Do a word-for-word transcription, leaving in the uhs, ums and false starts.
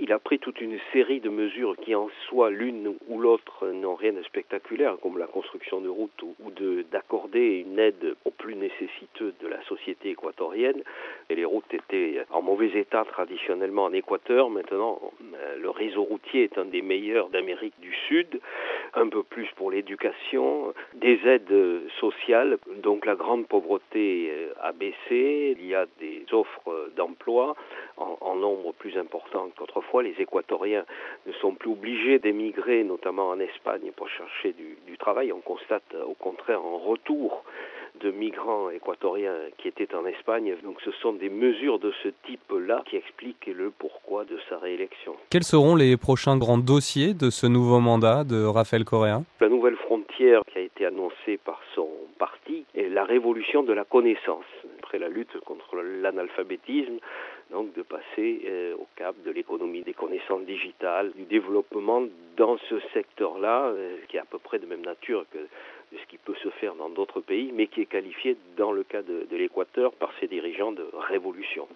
Il a pris toute une série de mesures qui en soi, l'une ou l'autre, n'ont rien de spectaculaire, comme la construction de routes ou, ou de, d'accorder une aide aux plus nécessiteux de la société équatorienne. Et les routes étaient en mauvais état traditionnellement en Équateur. Maintenant, le réseau routier est un des meilleurs d'Amérique du Sud. Un peu plus pour l'éducation, des aides sociales, donc la grande pauvreté a baissé, il y a des offres d'emploi en, en nombre plus important qu'autrefois. Les Équatoriens ne sont plus obligés d'émigrer, notamment en Espagne, pour chercher du, du travail. On constate au contraire un retour de migrants équatoriens qui étaient en Espagne. Donc ce sont des mesures de ce type-là qui expliquent le pourquoi de sa réélection. Quels seront les prochains grands dossiers de ce nouveau mandat de Rafael Correa ? La nouvelle frontière qui a été annoncée par son parti est la révolution de la connaissance. Après la lutte contre l'analphabétisme, donc de passer euh, au cap de l'économie des connaissances digitales, du développement dans ce secteur-là, euh, qui est à peu près de même nature que de ce qui peut se faire dans d'autres pays, mais qui est qualifié dans le cas de, de l'Équateur par ses dirigeants de révolution.